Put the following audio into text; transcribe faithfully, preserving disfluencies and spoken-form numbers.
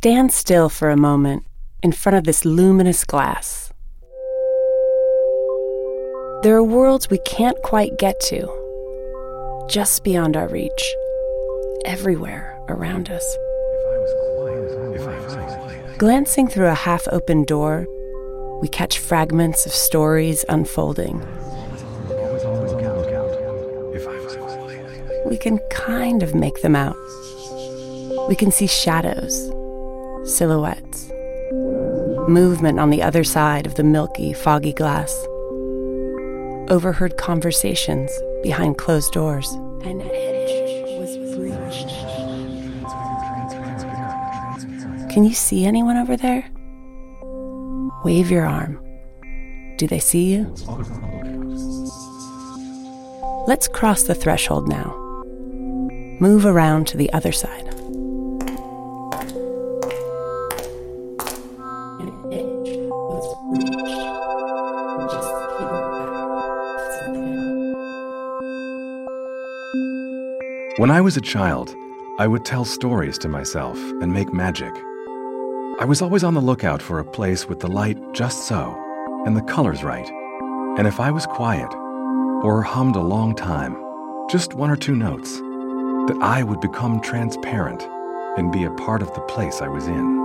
stand still for a moment in front of this luminous glass. There are worlds we can't quite get to, just beyond our reach, everywhere around us. Glancing through a half-open door, we catch fragments of stories unfolding. We can kind of make them out. We can see shadows, silhouettes, movement on the other side of the milky, foggy glass. Overheard conversations behind closed doors. An edge was breached. Can you see anyone over there? Wave your arm. Do they see you? Let's cross the threshold now. Move around to the other side. An edge was breached. Just keep back. When I was a child, I would tell stories to myself and make magic. I was always on the lookout for a place with the light just so, and the colors right. And if I was quiet, or hummed a long time, just one or two notes, that I would become transparent and be a part of the place I was in.